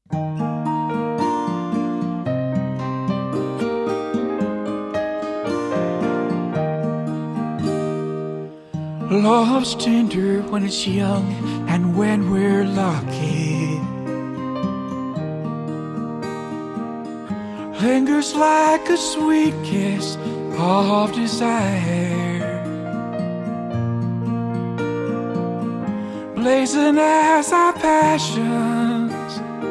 Love's tender when it's young and when we're lucky. Lingers like a sweet kiss of desire, blazing as our passions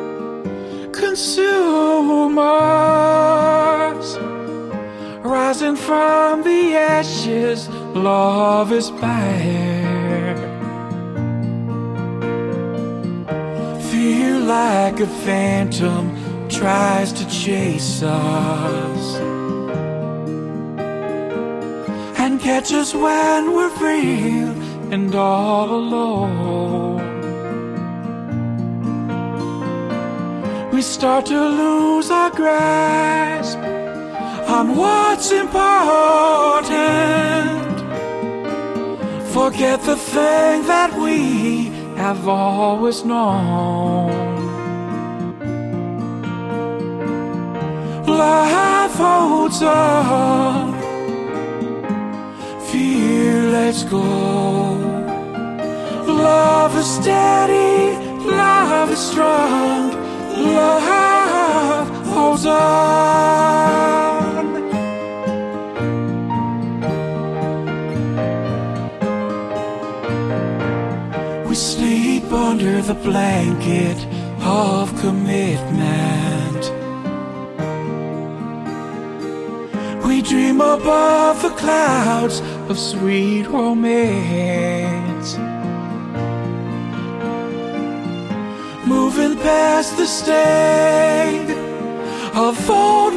consume us. Rising from the ashes, love is fire. Feel like a phantom tries to chase us and catch us when we're frail and all alone. We start to lose our grasp on what's important. Forget the thing that we have always known. Love holds on, fear lets go. Love is steady, love is strong. Love holds on. We sleep under the blanket of commitment. We dream above the clouds of sweet romance, moving past the sting of old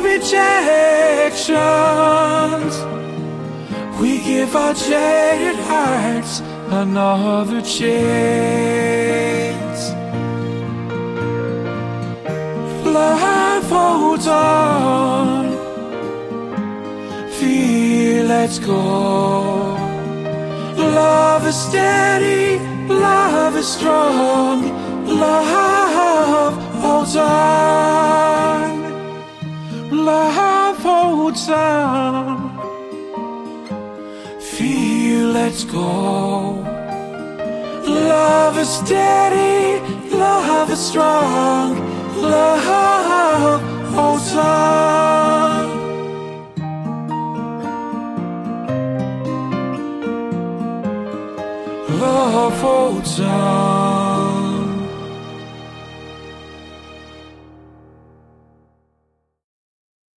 rejections. We give our jaded hearts another chance. Love holds on, fear lets go. Love is steady, love is strong. Love holds on, love holds on. Fear lets go. Love is steady, love is strong. Love holds on. Love holds on.